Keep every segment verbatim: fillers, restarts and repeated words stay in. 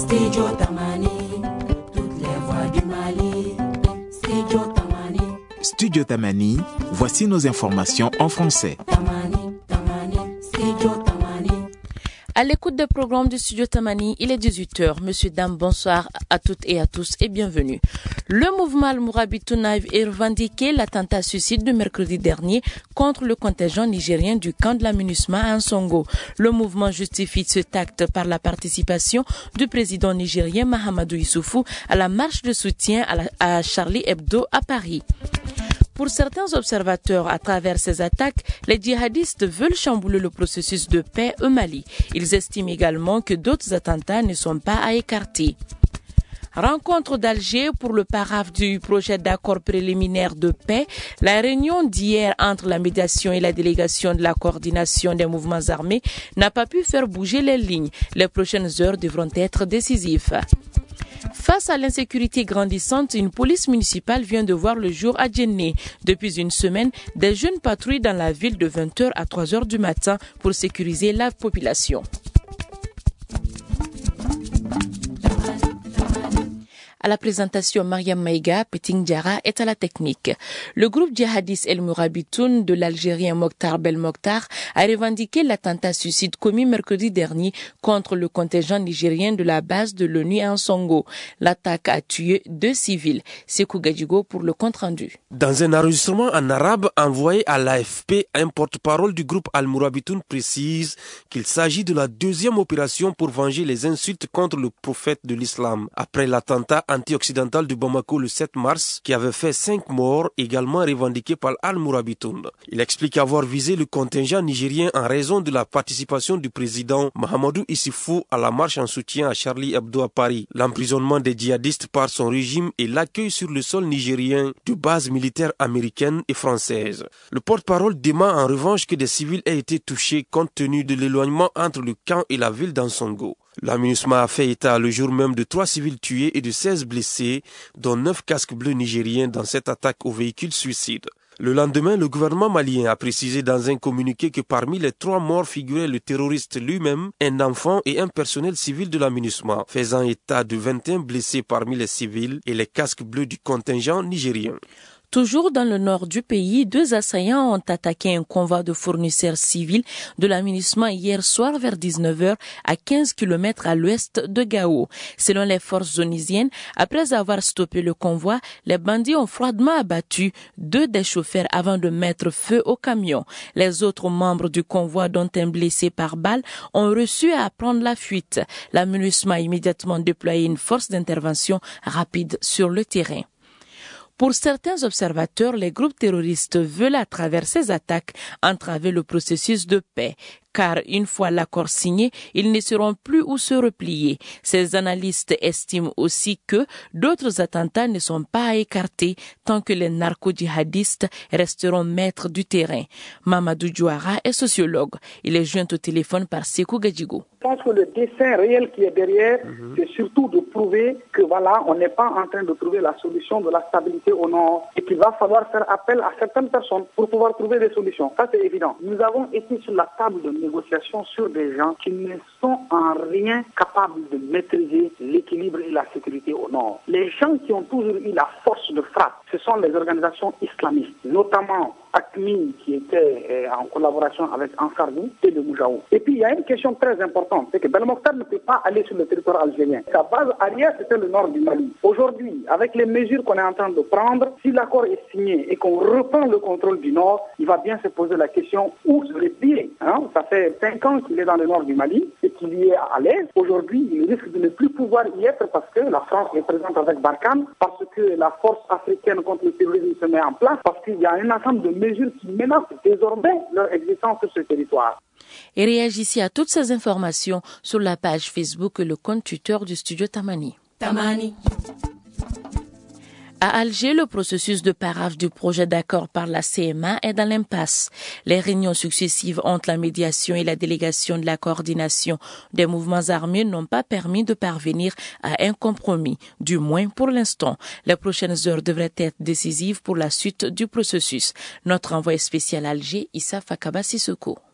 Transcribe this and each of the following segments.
Studio Tamani, toutes les voix du Mali. Studio Tamani. Studio Tamani, voici nos informations en français. Tamani, Tamani, Studio Tamani. À l'écoute des programmes du Studio Tamani, il est dix-huit heures. Monsieur, dames, bonsoir à toutes et à tous et bienvenue. Le mouvement Al-Mourabitoun a revendiqué l'attentat suicide de mercredi dernier contre le contingent nigérien du camp de la MINUSMA à Nsongo. Le mouvement justifie cet acte par la participation du président nigérien Mahamadou Issoufou à la marche de soutien à, la, à Charlie Hebdo à Paris. Pour certains observateurs, à travers ces attaques, les djihadistes veulent chambouler le processus de paix au Mali. Ils estiment également que d'autres attentats ne sont pas à écarter. Rencontre d'Alger pour le paraphe du projet d'accord préliminaire de paix. La réunion d'hier entre la médiation et la délégation de la coordination des mouvements armés n'a pas pu faire bouger les lignes. Les prochaines heures devront être décisives. Face à l'insécurité grandissante, une police municipale vient de voir le jour à Djenné. Depuis une semaine, des jeunes patrouillent dans la ville de vingt heures à trois heures du matin pour sécuriser la population. À la présentation, Mariam Maïga, Peting Diara est à la technique. Le groupe djihadiste El Mourabitoun de l'Algérien Mokhtar Belmokhtar a revendiqué l'attentat suicide commis mercredi dernier contre le contingent nigérien de la base de l'ONU à Nsongo. L'attaque a tué deux civils. Sekou Gadjigo pour le compte-rendu. Dans un enregistrement en arabe envoyé à l'A F P, un porte-parole du groupe Al Mourabitoun précise qu'il s'agit de la deuxième opération pour venger les insultes contre le prophète de l'islam. Après l'attentat anti-occidental de Bamako le sept mars, qui avait fait cinq morts, également revendiqué par Al Mourabitoun. Il explique avoir visé le contingent nigérien en raison de la participation du président Mahamadou Issoufou à la marche en soutien à Charlie Hebdo à Paris, l'emprisonnement des djihadistes par son régime et l'accueil sur le sol nigérien de bases militaires américaines et françaises. Le porte-parole dément en revanche que des civils aient été touchés compte tenu de l'éloignement entre le camp et la ville d'Ansongo. La MINUSMA a fait état le jour même de trois civils tués et de seize blessés, dont neuf casques bleus nigériens dans cette attaque au véhicule suicide. Le lendemain, le gouvernement malien a précisé dans un communiqué que parmi les trois morts figurait le terroriste lui-même, un enfant et un personnel civil de la MINUSMA, faisant état de vingt et un blessés parmi les civils et les casques bleus du contingent nigérien. Toujours dans le nord du pays, deux assaillants ont attaqué un convoi de fournisseurs civils de la MINUSMA hier soir vers dix-neuf heures à quinze kilomètres à l'ouest de Gao. Selon les forces onisiennes, après avoir stoppé le convoi, les bandits ont froidement abattu deux des chauffeurs avant de mettre feu au camion. Les autres membres du convoi, dont un blessé par balle, ont reçu à prendre la fuite. La MINUSMA a immédiatement déployé une force d'intervention rapide sur le terrain. Pour certains observateurs, les groupes terroristes veulent, à travers ces attaques, entraver le processus de paix. Car une fois l'accord signé, ils ne sauront plus où se replier. Ces analystes estiment aussi que d'autres attentats ne sont pas à écarter tant que les narco-djihadistes resteront maîtres du terrain. Mamadou Diouara est sociologue. Il est joint au téléphone par Sekou Gadjigo. Je pense que le dessein réel qui est derrière, mmh. c'est surtout de prouver que voilà, on n'est pas en train de trouver la solution de la stabilité au nord et qu'il va falloir faire appel à certaines personnes pour pouvoir trouver des solutions. Ça, c'est évident. Nous avons été sur la table de négociations sur des gens qui ne sont en rien capables de maîtriser l'équilibre et la sécurité au nord. Les gens qui ont toujours eu la force de frappe, ce sont les organisations islamistes, notamment A C M I qui était euh, en collaboration avec Ansarou et le Moujaou. Et puis il y a une question très importante, c'est que Belmokhtar ne peut pas aller sur le territoire algérien. Sa base arrière, c'était le nord du Mali. Aujourd'hui, avec les mesures qu'on est en train de prendre, si l'accord est signé et qu'on reprend le contrôle du nord, il va bien se poser la question où se replier. Hein? Ça fait cinq ans qu'il est dans le nord du Mali et qu'il y est à l'aise. Aujourd'hui, il risque de ne plus pouvoir y être parce que la France est présente avec Barkhane, parce que la force africaine contre le terrorisme se met en place, parce qu'il y a un ensemble de mesures qui menacent désormais leur existence sur ce territoire. Et réagissez à toutes ces informations sur la page Facebook et le compte Twitter du Studio Tamani. Tamani. À Alger, le processus de paraphe du projet d'accord par la C M A est dans l'impasse. Les réunions successives entre la médiation et la délégation de la coordination des mouvements armés n'ont pas permis de parvenir à un compromis, du moins pour l'instant. Les prochaines heures devraient être décisives pour la suite du processus. Notre envoyé spécial à Alger, Issa Fakaba Sissoko.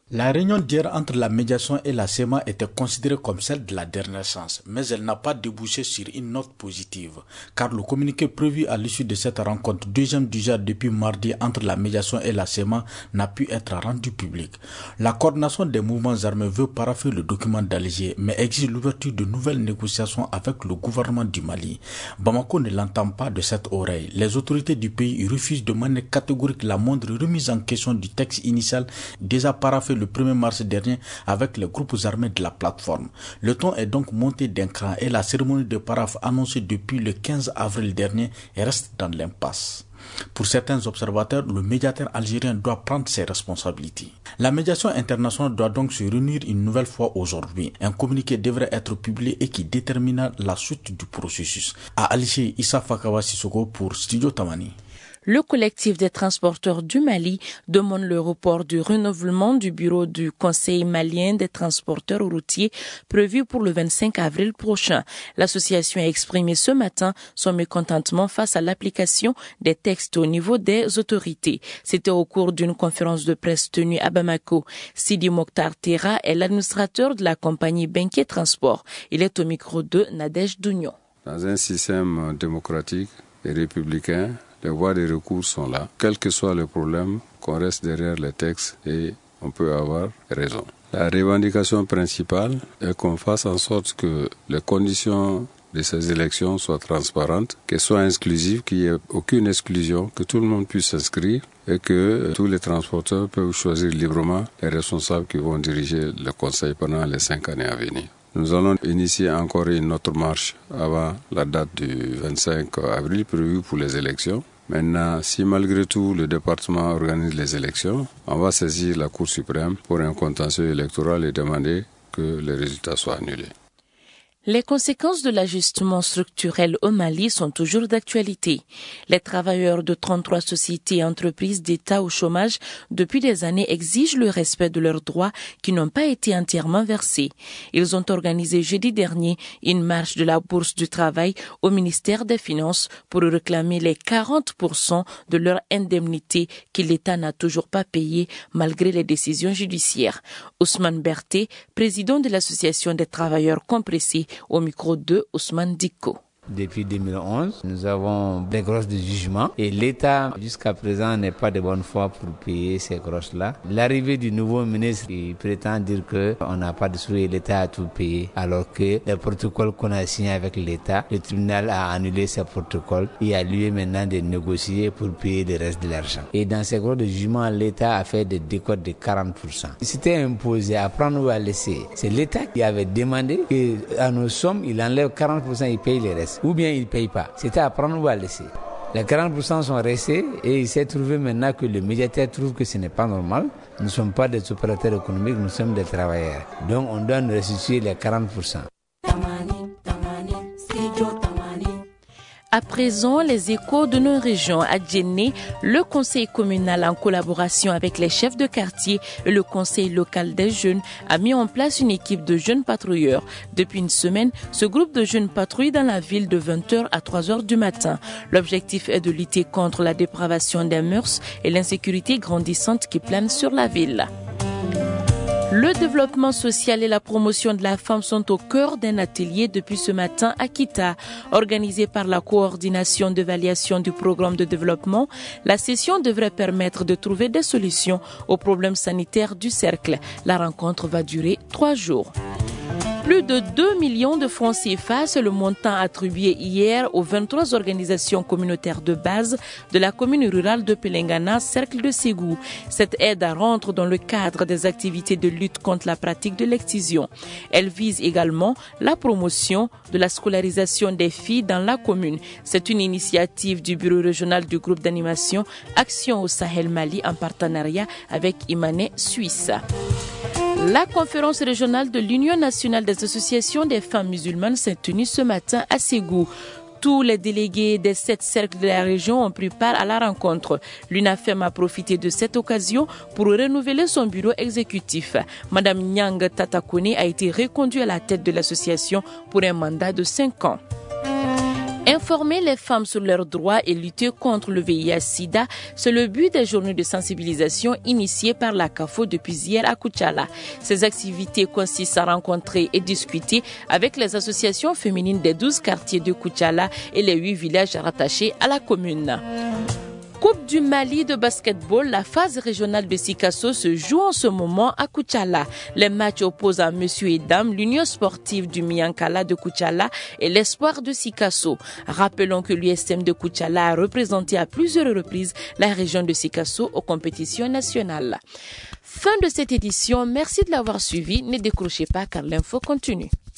La réunion d'hier entre la médiation et la S E M A était considérée comme celle de la dernière chance, mais elle n'a pas débouché sur une note positive, car le communiqué prévu à l'issue de cette rencontre, deuxième du genre depuis mardi entre la médiation et la S E M A, n'a pu être rendu public. La coordination des mouvements armés veut parapher le document d'Alger, mais exige l'ouverture de nouvelles négociations avec le gouvernement du Mali. Bamako ne l'entend pas de cette oreille. Les autorités du pays refusent de manière catégorique la moindre remise en question du texte initial déjà paraphé le premier mars dernier avec les groupes armés de la plateforme. Le ton est donc monté d'un cran et la cérémonie de paraphe annoncée depuis le quinze avril dernier reste dans l'impasse. Pour certains observateurs, le médiateur algérien doit prendre ses responsabilités. La médiation internationale doit donc se réunir une nouvelle fois aujourd'hui. Un communiqué devrait être publié et qui déterminera la suite du processus. À Alger, Issa Fakawa Sissoko pour Studio Tamani. Le collectif des transporteurs du Mali demande le report du renouvellement du bureau du Conseil malien des transporteurs routiers prévu pour le vingt-cinq avril prochain. L'association a exprimé ce matin son mécontentement face à l'application des textes au niveau des autorités. C'était au cours d'une conférence de presse tenue à Bamako. Sidi Mokhtar Terra est l'administrateur de la compagnie Benké Transport. Il est au micro de Nadège Dounion. Dans un système démocratique et républicain, les voies de recours sont là. Quel que soit le problème, qu'on reste derrière les textes et on peut avoir raison. La revendication principale est qu'on fasse en sorte que les conditions de ces élections soient transparentes, qu'elles soient inclusives, qu'il n'y ait aucune exclusion, que tout le monde puisse s'inscrire et que tous les transporteurs peuvent choisir librement les responsables qui vont diriger le conseil pendant les cinq années à venir. Nous allons initier encore une autre marche avant la date du vingt-cinq avril prévue pour les élections. Maintenant, si malgré tout le département organise les élections, on va saisir la Cour suprême pour un contentieux électoral et demander que les résultats soient annulés. Les conséquences de l'ajustement structurel au Mali sont toujours d'actualité. Les travailleurs de trente-trois sociétés et entreprises d'État au chômage depuis des années exigent le respect de leurs droits qui n'ont pas été entièrement versés. Ils ont organisé jeudi dernier une marche de la Bourse du Travail au ministère des Finances pour réclamer les quarante pour cent de leur indemnité que l'État n'a toujours pas payé malgré les décisions judiciaires. Ousmane Berté, président de l'Association des travailleurs compressés, au micro de Ousmane Diko. Depuis deux mille onze, nous avons des grosses de jugement et l'État jusqu'à présent n'est pas de bonne foi pour payer ces grosses-là. L'arrivée du nouveau ministre, il prétend dire qu'on n'a pas de sous et l'État a tout payé alors que le protocole qu'on a signé avec l'État, le tribunal a annulé ce protocole. Il y a lieu maintenant de négocier pour payer le reste de l'argent. Et dans ces grosses de jugement, l'État a fait des décotes de quarante pour cent. C'était imposé à prendre ou à laisser. C'est l'État qui avait demandé qu'à nos sommes, il enlève quarante pour cent et il paye le reste. Ou bien il ne paye pas. C'était à prendre ou à laisser. Les quarante pour cent sont restés et il s'est trouvé maintenant que le médiateur trouve que ce n'est pas normal. Nous ne sommes pas des opérateurs économiques, nous sommes des travailleurs. Donc on doit nous restituer les quarante pour cent. À présent, les échos de nos régions. À Djenné, le conseil communal, en collaboration avec les chefs de quartier et le conseil local des jeunes, a mis en place une équipe de jeunes patrouilleurs. Depuis une semaine, ce groupe de jeunes patrouille dans la ville de vingt heures à trois heures du matin. L'objectif est de lutter contre la dépravation des mœurs et l'insécurité grandissante qui plane sur la ville. Le développement social et la promotion de la femme sont au cœur d'un atelier depuis ce matin à Kita. Organisé par la coordination d'évaluation du programme de développement, la session devrait permettre de trouver des solutions aux problèmes sanitaires du cercle. La rencontre va durer trois jours. Plus de deux millions de francs C F A, c'est le montant attribué hier aux vingt-trois organisations communautaires de base de la commune rurale de Pelengana, cercle de Ségou. Cette aide rentre dans le cadre des activités de lutte contre la pratique de l'excision. Elle vise également la promotion de la scolarisation des filles dans la commune. C'est une initiative du bureau régional du groupe d'animation Action au Sahel Mali en partenariat avec Imane Suisse. La conférence régionale de l'Union nationale des associations des femmes musulmanes s'est tenue ce matin à Ségou. Tous les délégués des sept cercles de la région ont pris part à la rencontre. L'UNAFEM a profité de cette occasion pour renouveler son bureau exécutif. Madame Nyang Tatakone a été reconduite à la tête de l'association pour un mandat de cinq ans. Informer les femmes sur leurs droits et lutter contre le V I H sida, c'est le but des journées de sensibilisation initiées par la CAFO depuis hier à Koutiala. Ces activités consistent à rencontrer et discuter avec les associations féminines des douze quartiers de Koutiala et les huit villages rattachés à la commune. Coupe du Mali de basketball, la phase régionale de Sikasso se joue en ce moment à Koutiala. Les matchs opposent à Monsieur et Dame, l'Union sportive du Miankala de Koutiala et l'Espoir de Sikasso. Rappelons que l'U S M de Koutiala a représenté à plusieurs reprises la région de Sikasso aux compétitions nationales. Fin de cette édition, merci de l'avoir suivi. Ne décrochez pas car l'info continue.